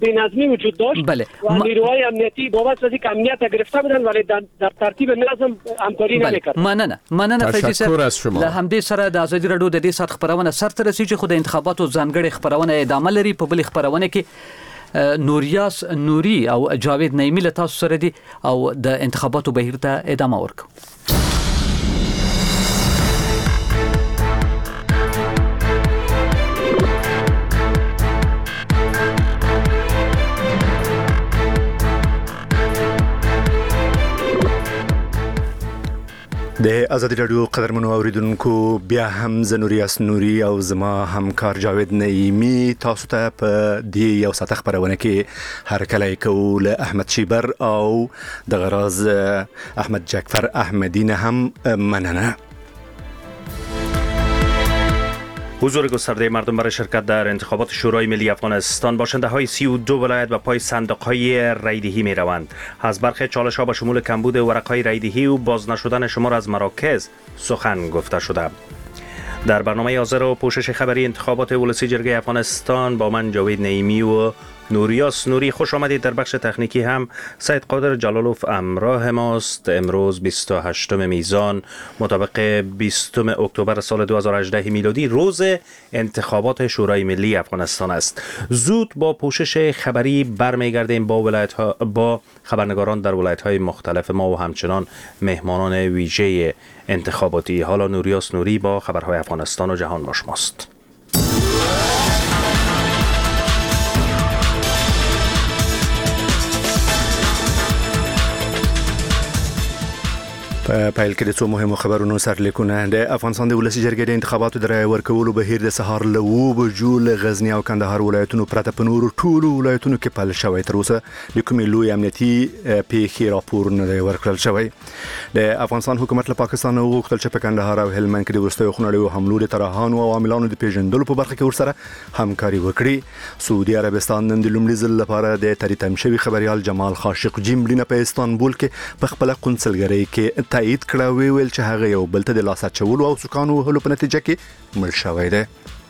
بی‌نظمی وجود داشت و نیروهای امنیتی بابت از اینکه امنیت گرفته بودن ولی در ترتیب نظم همکاری نمی‌کرد. مننه فیضی صاحب. له همدې سره د ازادي رادیو د دې سات خبرونه سرته رسیږي خو د انتخاباتو ځانګړي خبرونه ادامه لري. په بل خبرونه کې نوریاس نوري او جاوید نعیمی له تاسو سره دي او د انتخاباتو بهیر ته ادامه ورکوي. د ازادي رادیو قدرمنو اوریدونکو بیا هم زنوریاس نوري او زما همکار جاوید نعیمی تاسو ته په دې یو ساعت خبرونه کې هر کله کوو له احمد شیبر او د غراز احمد جعفر احمدی نه هم مننه. حضور گسترده مردم برای شرکت در انتخابات شورای ملی افغانستان باشنده های 32 ولایت به پای صندوق های رایدهی می روند. از برخی چالش ها به شمول کمبود ورق های رایدهی و باز نشدن شمار از مراکز سخن گفته شده. در برنامه حاضر و پوشش خبری انتخابات ولسی جرگه افغانستان با من جاوید نعیمی و نوریاس نوری خوش آمدید. در بخش تکنیکی هم سید قادر جلالوف همراه ماست. امروز 28 میزان مطابق 20 اکتبر سال 2018 میلادی روز انتخابات شورای ملی افغانستان است. زود با پوشش خبری برمیگردیم با خبرنگاران در ولایت‌های مختلف ما و همچنان مهمانان ویژه انتخاباتی. حالا نوریاس نوری با خبرهای افغانستان و جهان با شماست. پایل کې د څو مهمو خبرونو سرلیکونه. د افغانستان د ولسی جرګې د انتخاباتو د رای ورکولو بهیر د سهار له 9 بجو له غزنی او کندهار ولایتونو پرته په نورو ټولو ولایتونو کې پیل شوی. تر اوسه د کومې لوی امنیتي پیښې راپور نه دی ورکړل شوی. د افغانستان حکومت له پاکستان وغوښتل چې په کندهار او هلمند کې د وروستیو خونړیو حملو د طرحانو او عاملانو د پیژندلو په برخه کې ورسره همکاري وکړي. سعودي عربستان نن د لومړي ځل لپاره د تریتم شوی خبريال جمال خاشقجي مړینه په استانبول کې په خپل قونسلګرۍ کې تایید کړه. ویل چې هغه یو بل ته د لاس اچولو او سکانو وهلو په نتیجه کې مړ شوی دی.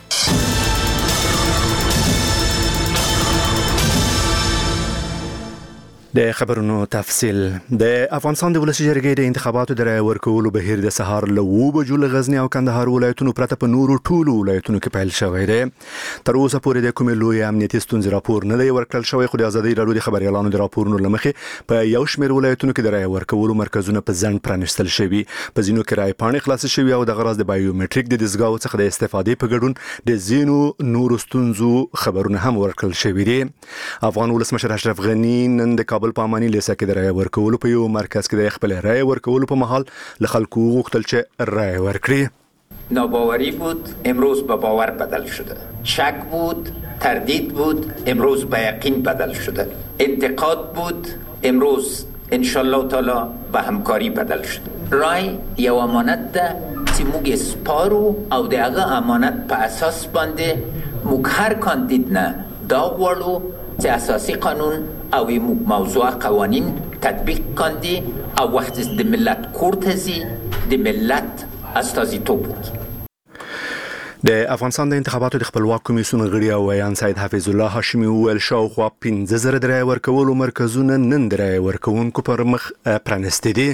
د خبرونو تفصیل. د افغانستان د ولسی جرګې د انتخاباتو د رای ورکولو بهیر د سهار له 9 بجو له غزنی او کندهار ولایتونو پرته په نورو ټولو ولایتونو کې پیل شوی دی. تر اوسه پورې د کومې لوی امنیتي ستونزې راپور نه دی ورکړل شوی خو د ازادي رادیو د خبريالانو د راپورونو لمخې په یو شمېر ولایتونو کې د رای ورکولو مرکزونه په ځنډ پرانیستل شوي. په ځینو کې رای پاڼې خلاص شوي او د غراض د بایومټریک د دستګاو څخه د استفادې په ګډون د ځینو نورو ستونزو خبرونه هم ورکړل شوي دي. افغان ولسمشر اشرف غنی نن د کابل په اماني لیسه کې د رای ورکولو په یو مرکز کې د خپل رای ورکولو په محل له خلکو وغوښتل چې رای ورکړي. ناباوری بود امروز به باور بدل شده. شک بود تردید بود امروز به یقین بدل شده. انتقاد بود امروز انشالله تعالی به همکاری بدل شده. رای یو امانت ده چې موږ سپارو او دغه امانت په اساس باندې موږ هر کاندید نه دا غواړو چې اساسي قانون او موضوع قوانین تطبیق کاندی او وقت د ملت کورتزی د ملت استازیتوب وکړي. د افغانستان د انتخاباتو د خپلواک کمیسیون غړي او ویان سید حفیظ الله هاشمي ویل شاوخوا 15,000 د رای ورکولو مرکزونه نن د رای ورکوونکو پر مخ پرانستي دي.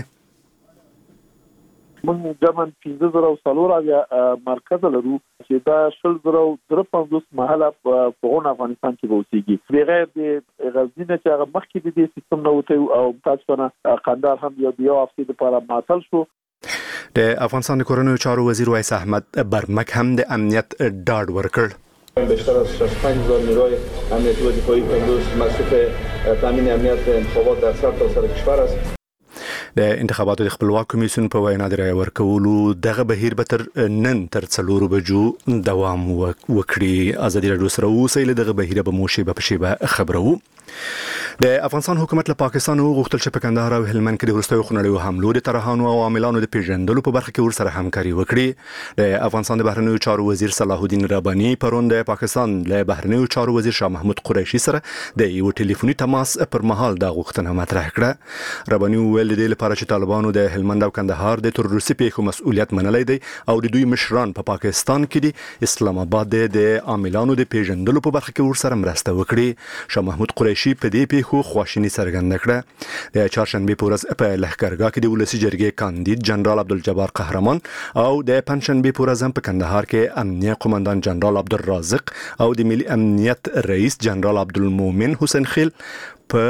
من جمن 15,000 یا مرکز لرو چې دا 15,000 محله په افغانستان کې اوسېږي. بغیر د غزنی نه چې هغه مخکې د دې سیستم نه وته او تاسو نه قندهار هم یو هفته لپاره معطل شو. د افغانستان د کورونو چارو وزیر وایس احمد برمک هم د امنیت ډاډ ورکړ. بیشتر از 65,000 نیروی امنیتی و دفاعی امروز مصروف تامین امنیت انتخابات در سرتاسر کشور است. د انتخاباتو د خپلواک کمیسیون په وینا د رای ورکولو دغه بهیر به تر نن تر 4 بجو دوام وکړي. ازادي رادیو سره اوسئ له دغه بهیر به مو شیبه په شیبه خبرو. د افغانستان حکومت له پاکستان وغوښتل چې په کندهار او هلمند کې د وروستیو خونړیو حملو د طرحانو او عاملانو د پیژندلو په برخه کې ورسره همکاري وکړي. د افغانستان د بهرنیو چارو وزیر صلاح الدین رباني پرون د پاکستان له بهرنیو چارو وزیر شاه محمود قریشي سره د یو ټلیفوني تماس پر مهال د غوښتنه مطرح کړه. رباني ویل د لپاره چې طالبانو د هلمند او کندهار د تروریستي پیښو مسؤلیت منلای دی او د دوی مشران په پاکستان کې دي اسلام آباد د عاملانو د پیژندلو په برخه کې ورسره مرسته وکړي. شاه محمود قریشي په دې پیښو خواشینی څرګنده کړه. د چهارشنبه په ورځ په لښکرګاه کې د ولسی جرګې کاندید جنرال عبدالجبار قهرمان او د پنځشنبه په ورځ په کندهار کې امنیه قومندان جنرال عبدالرازق او د ملي امنیت رئیس جنرال عبدالمومن حسین خیل په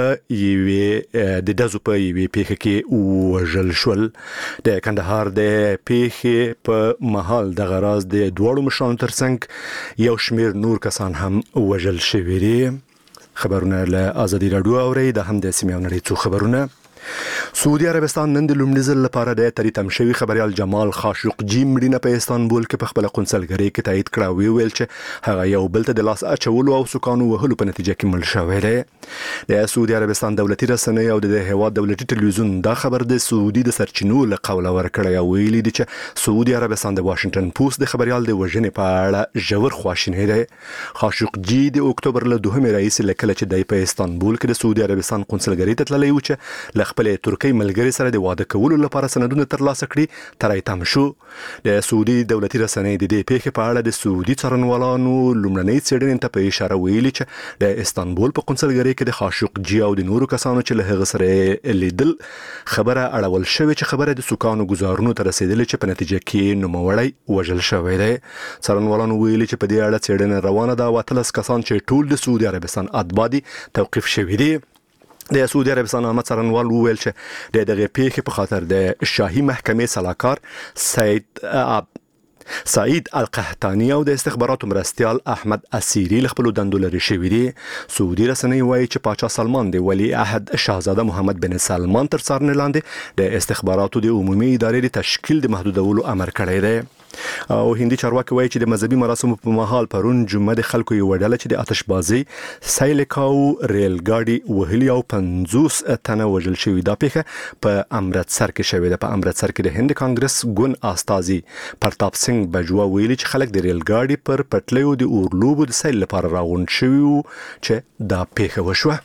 یوې د دزو په یوې پیښه کې وژل شول. د کندهار د پیښې په محل د غراز د دوړو مشرانو ترڅنګ یو شمیر نور کسان هم وژل شوي دي. خبرونه له آزادي رادیو اوري د هم د سیمې او نړۍ څخه خبرونه. سعودي عربستان نن د لومړي ځل لپاره د تریتم شوی خبريال جمال خاشقجي مړینه په استانبول کې په خپل قونسلګرۍ کې تایید کړه او ویل چې هغه یو بل ته د لاس اچولو او سکانو وهلو په نتیجه کې مړ شوی دی. د سعودي عربستان دولتي رسنۍ او د هیواد دولتي ټلویزیون دا خبر د سعودي د سرچینو له قوله ورکړی او ویلي دي چې سعودي عربستان د واشنگټن پوسټ د خبريال د وژنې په اړه ژور خواشینی دی. خاشقجي د اکتوبر له 2 رئیس لکله چې د په استانبول کې د سعودي عربستان قونسلګرۍ ته تللی و چې خپل ترکی ملګری سره د واده کولو لپاره سندونه ترلاسه کړي تر ایتم شو. د سعودي دولتي رسنۍ د دې پیښې په اړه د سعودي څارنوالانو لومړنۍ څېړنې ته په اشاره ویلي چې د استانبول په قونسلګرۍ کې د خاشقجي او د نورو کسانو چې له هغه سره لیدل خبره اړول شوې چې خبره د سکانو گزارونو ته رسیدلې چې په نتیجه کې نوموړی وژل شوی دی. څارنوالانو ویلي چې په دې اړه څېړنه روانه ده او 13 کسان چې ټول د سعودي عربستان اتباع دي توقیف شوي دي. د سعودي عربستان عامه څارنوال وویل چې د دغه پیښې په خاطر د شاهي محکمې سلاکار سعید القحطانی او د استخباراتو مرستیال احمد اسیری خپل دندو لري شوی دي. سعودي رسنۍ وایي چې پاچا سلمان دی ولی عهد شاهزاده محمد بن سلمان تر څارنې لاندې د استخباراتو د عمومي ادارې د تشکیل د محدودولو امر کړی دی. او هندي چارواکي وایي چې د مذهبي مراسمو په مهال پرون جمعه د خلکو یو ډله چې د آتشبازي سایلکاو ریل ګاډي وهلي او 50 تنه وژل شوي. دا پیښه په امرتسر کې شوې ده. په امرتسر کې د هند کانګرس ګوند استازي پرتاپ سنگ بجوا ویلي چې خلک د ریل ګاډي پر پټلیو د اورلوبو د سیل لپاره راغونډ شوي وو چې دا پیښه وشوه.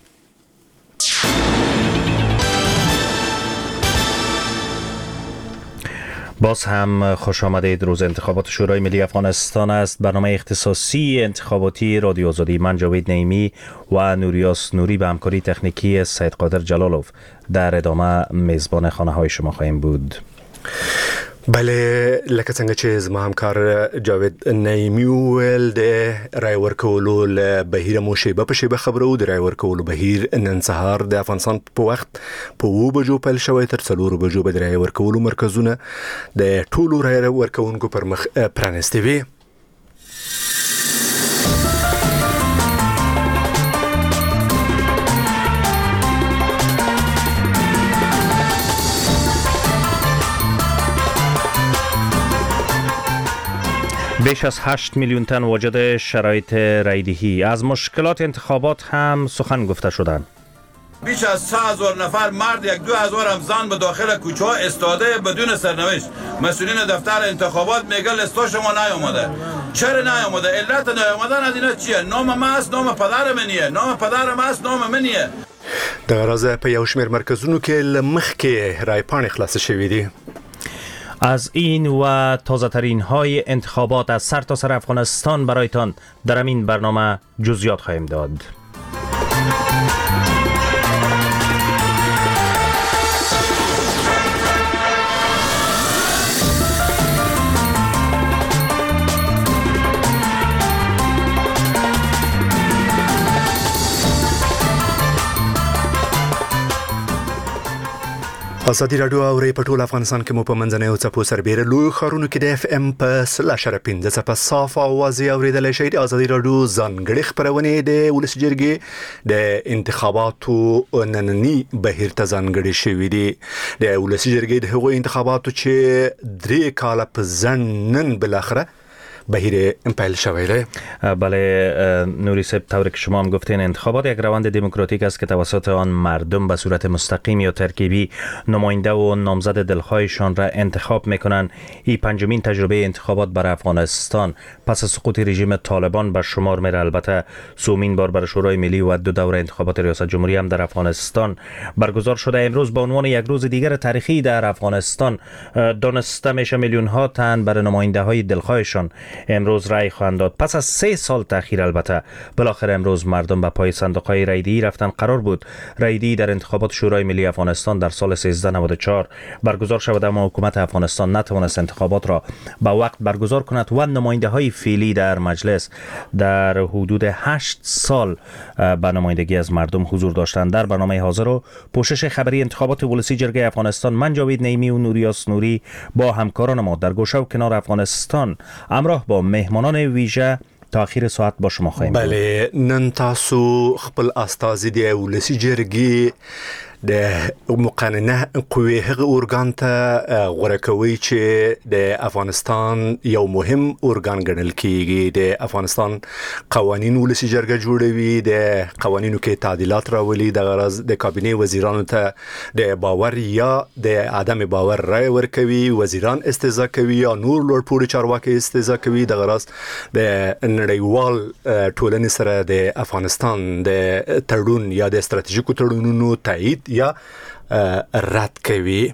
باز هم خوش آمدید. روز انتخابات شورای ملی افغانستان است. برنامه اختصاصی انتخاباتی رادیو آزادی. من جاوید نعیمی و نوریاس نوری به همکاری تکنیکی سید قادر جلالوف در ادامه میزبان خانه های شما خواهیم بود. بله لکه څنګه چې زما همکار جاوید نعیمی ویل د رای ورکولو له بهیر مو شیبه په شیبه خبرو د رای ورکولو بهیر نن سهار د افغانستان په وخت په 2 بجو پیل شوی تر 4 بجو به د رای ورکولو مرکزونه د ټولو رای ورکونکو پر مخ پرانستي وي. بیش از 8 میلیون تن واجد شرایط رایدهی. از مشکلات انتخابات هم سخن گفته شدند. بیش از 3000 نفر مرد 2000 هم زن به داخل کوچه ها استاده بدون سرنوشت. مسئولین دفتر انتخابات میگن لیستا شما نیامده. چرا نیامده؟ علت نیامدن از اینا چیه؟ نام من است، نام پدر منیه. نام پدر من است، نام منیه. د غرض په یو شمیر مرکزونو کې لمخ کې رای پاڼې خلاص شوې دي. از این و تازه ترین های انتخابات از سرتاسر افغانستان برایتان در همین برنامه جزئیات خواهیم داد. آزادی رادیو اوري په ټول افغانستان کې مو په منځنۍ او څپو سربېره لوی ښارونو کې د اف ام په 0.15 په صاف اوازې اوریدلای شئ. آزادی رادیو ځانګړي خبرونه د ولس جرګې د انتخاباتو نننی بهیر ته ځانګړي شوې دي. د ولس جرګې د هغو انتخاباتو چې 3 کاله په ځنن بل اخره بهیر امپایل شویده. بله نوری صاحب، طوری که شما هم گفتین انتخابات یک روند دموکراتیک است که توسط آن مردم به صورت مستقیم یا ترکیبی نماینده و نامزد دلخواهشان را انتخاب میکنن. این پنجمین تجربه انتخابات برای افغانستان پس از سقوط رژیم طالبان به شمار میره. البته سومین بار برای شورای ملی و دو دوره انتخابات ریاست جمهوری هم در افغانستان برگزار شده. امروز به عنوان یک روز دیگر تاریخی در افغانستان دانسته میشه میلیون ها تن برای نماینده های دلخواهشان امروز رای خواهند داد. پس از 3 سال تاخیر البته بالاخره امروز مردم به پای صندوق‌های رایدهی رفتن. قرار بود رایدهی در انتخابات شورای ملی افغانستان در سال 1394 برگزار شود، اما حکومت افغانستان نتوانست انتخابات را به وقت برگزار کند و نماینده های فعلی در مجلس در حدود 8 سال به نمایندگی از مردم حضور داشتند. در برنامه حاضر و پوشش خبری انتخابات ولسی جرگه افغانستان، من جاوید نعیمی و نوریاس نوری با همکاران ما در گوشه و کنار افغانستان همراه با مهمانان ویژه تا اخیر ساعت با شما خواهیم. بله، نن تاسو خپل استازي دی ولسی جرګي د مقننه قوی هغه ارګان ته غوړه کوي چې د افغانستان یو مهم ارګان ګڼل کیږي. د افغانستان قوانین ولسی جرګه جوړوي، د قوانینو کې تعدیلات راولي، د غرض د کابینه وزیرانو ته د باور یا د عدم باور رای ورکوي، وزیران استضاء کوي یا نور لوړ پوړي چارواکي استضاء کوي. د غرض د نړیوال ټولنې سره د افغانستان د تړون یا د استراتیژیکو تړونونو تایید یا رد کوي.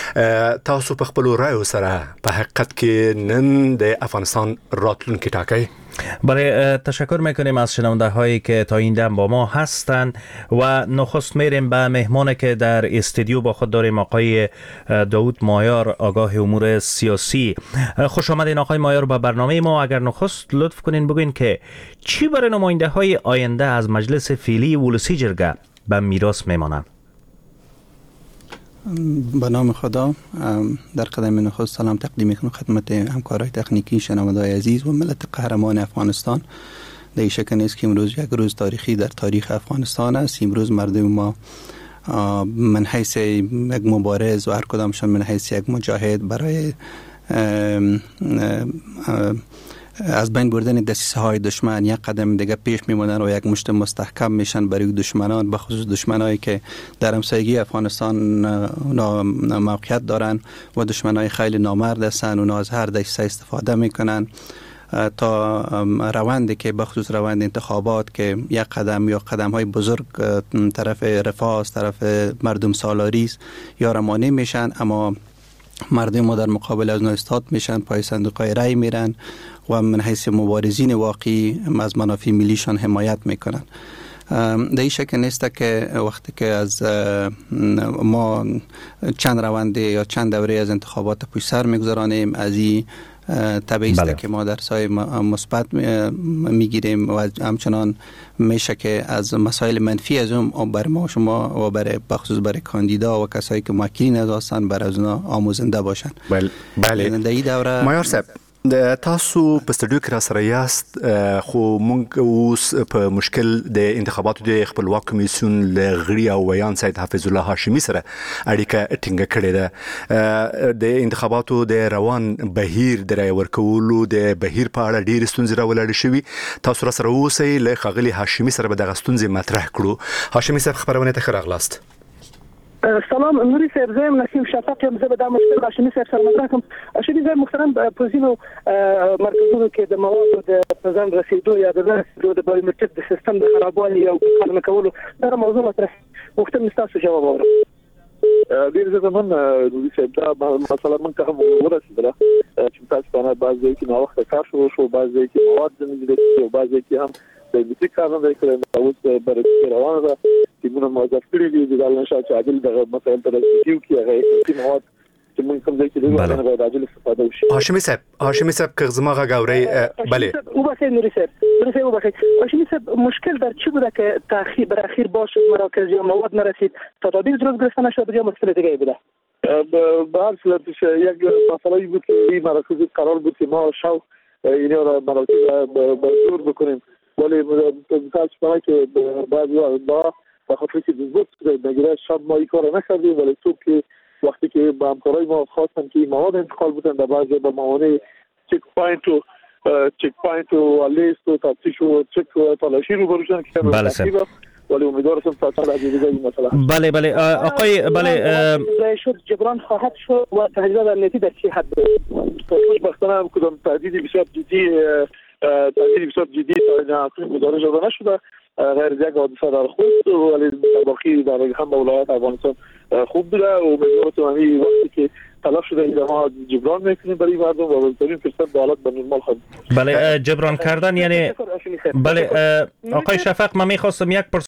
تاسو په خپل رایو سره په حقیقت کې نن د افغانستان راتلونکی ټاکئ. بله، تشکر میکنیم از شنونده هایی که تا این دم با ما هستند و نخست میریم به مهمانی که در استودیو با خود داریم، آقای داود مایار، آگاه امور سیاسی. خوش آمدین آقای مایار به برنامه ما. اگر نخست لطف کنین بگوین که چی برای نماینده های آینده از مجلس فعلی ولسی جرگه به میراث میمانند؟ به نام خدا، در قدم نخست سلام تقدیم میکنم خدمت همکارای تکنیکی، شنونده‌های عزیز و ملت قهرمان افغانستان. در این شک نیست که امروز یک روز تاریخی در تاریخ افغانستان است. امروز مردم ما من حیث یک مبارز و هر کدامشان من حیث یک مجاهد برای از بین بردن دسیسه های دشمن یک قدم دیگه پیش میمونن و یک مشت مستحکم میشن برای دشمنان، به خصوص دشمنایی که در همسایگی افغانستان موقعیت دارن و دشمنای خیلی نامرد هستن. اونا از هر دسیسه استفاده میکنن تا روندی که به خصوص روند انتخابات که یک قدم یا قدم های بزرگ طرف رفاه، طرف مردم سالاری است یا رمانه میشن، اما مردم ما در مقابل از نایستاد میشن، پای صندوق‌های رای میرن و من حیث مبارزین واقعی از منافع ملیشان حمایت میکنن. در این شک نیست که وقتی که از ما چند روند یا چند دوره از انتخابات پشت سر میگذرانیم، از این طبیعی است که ما در سایه مثبت میگیریم و همچنان میشه که از مسائل منفی از اون برای ما شما و برای بخصوص برای کاندیدا و کسایی که موکلین از هستن برای از اونا آموزنده باشن. بله. در این دوره مایار صاحب، د تاسو په استودیو کې را سره یاست، خو مونږ اوس په مشکل د انتخاباتو د خپلواک کمیسیون له غړي او ویان سید حافظ الله هاشمي سره اړیکه ټینګه کړې ده. د انتخاباتو د روان بهیر د رای ورکولو د بهیر په اړه ډېر ستونزې راولاړې شوي. تاسو را سره اوسئ، له ښاغلي هاشمي سره به دغه ستونزې مطرح کړو. هاشمي صاحب، خبرونه ته ښه راغلاست. سلام نوری صاحب، زم نسیم شفاق یم. زه به دا مشکل هاشمي صاحب سره مطرح کوم. هاشمي صاحب محترم، په ځینو مرکزونو کې د موادو د ځان رسیدو یا د رسیدو د بایومټریک د سیستم د خرابوالي او کار نه کولو دا موضوع مطرح وختم تاسو جواب اورم. ډیر زمون نوری صاحب دا مثلا من که هم ورسېدله چې تاسو نه بعضی کې نو وخت کار شو بعضی کې مواد نه دي او بعضی کې هم د دې کار نه کړی نو اوس برابر روانه ده چې موږ موظف کړی دي د نشه چې عادل دغه مسائل ته رسیدو کې هغه مواد چې موږ کوم ځای کې دغه باید عادل استفاده وشي. هاشمي صاحب که زما غاوري بله او بس نوری صاحب هاشمي صاحب مشکل در چی بوده که تأخیر بر اخیر باشه مراکز یا مواد نرسید تدابیر درست گرفته نشد یا مشکل دیگه بوده؟ به هر صورت یک مسئله بود که این مراکز قرار بود که ما شو اینا را مراکز بزرگ بکنیم، ولی متاسفانه که بعضی وقتا به خاطر که دزدود نگیره شب ما این کار نکردیم، ولی صبح که وقتی که با همکارای ما خواستن که این مواد انتقال بودن در بعضی با موانع چک پوینت و چک پوینت و لیست و تفتیش و چک و تلاشی رو بروشن که بله سر ولی امیدوارم تا تا دیگه مثلا بله آقای بله شد جبران خواهد شد و تهدیدات امنیتی در چه حد بختانم کدام تهدید بسیار جدی تا این گزارش داده نشده غیر یک حادثه در خود ولی باقی در هم ولایت افغانستان خوب بوده و امیدوارم همین وقتی که تلاش شده این ما جبران میکنیم برای مردم و بهترین فرصت به حالت به نرمال خواهد. بله جبران کردن یعنی بله آقای شفق من میخواستم یک